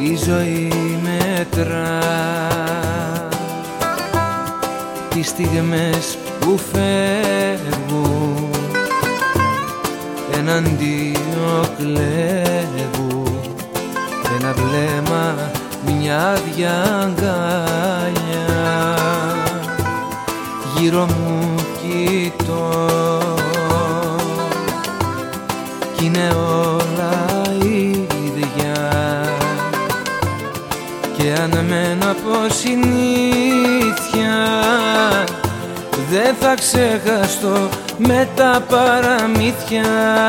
Η ζωή μετρά τις στιγμές που φεύγουν, έναν κλέβουν, ένα βλέμμα, μια διαγκάλια. Γύρω μου κοιτώ κι είναι όλα ίδια, και αν μένω από συνήθεια δεν θα ξεχαστώ με τα παραμύθια.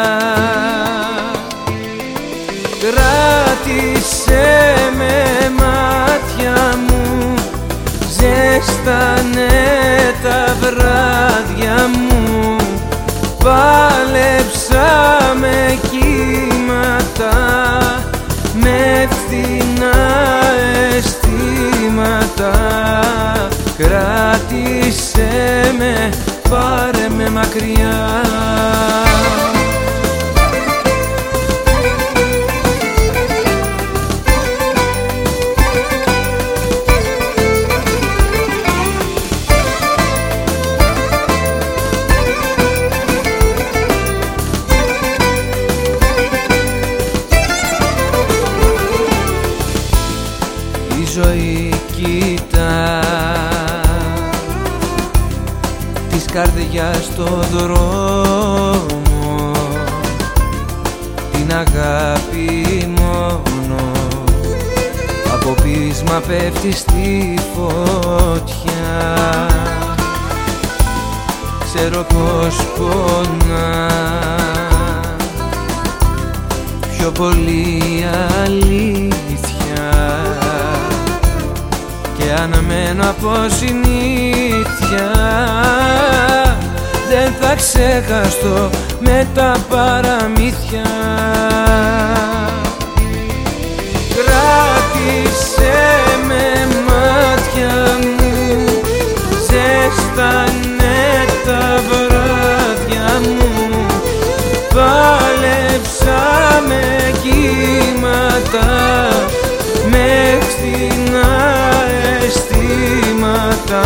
Κράτησε με μάτια μου, ζέστανε τα βράδια μου, πάλεψα με κύματα, με φθηνά αισθήματα. Κράτησε με, πάρε με μακριά. Η ζωή κοιτά της καρδιάς στο δρόμο, την αγάπη μόνο από πείσμα πέφτει στη φωτιά. Ξέρω πως πονά πιο πολύ αλήθεια, και αν μένω από συνήθεια δεν θα ξεχαστώ με τα παραμύθια. Κράτησε με μάτια μου, ζέστανε τα βράδια μου, πάλεψα με κύματα, με φθηνά αισθήματα.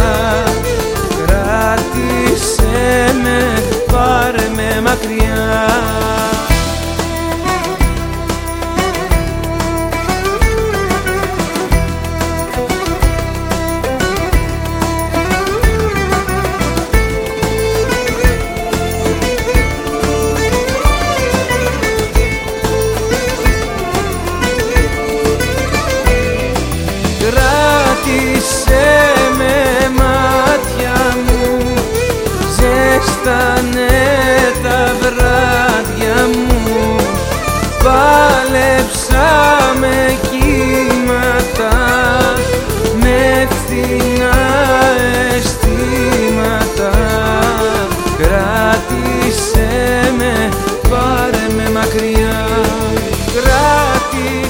Κράτησε με, πάρε με μακριά. Κράτησε με μάτια μου, ζέστανε τα βράδια μου, πάλεψα με κύματα, με φθηνά αισθήματα. Κράτησε με, πάρε με μακριά. Κράτησε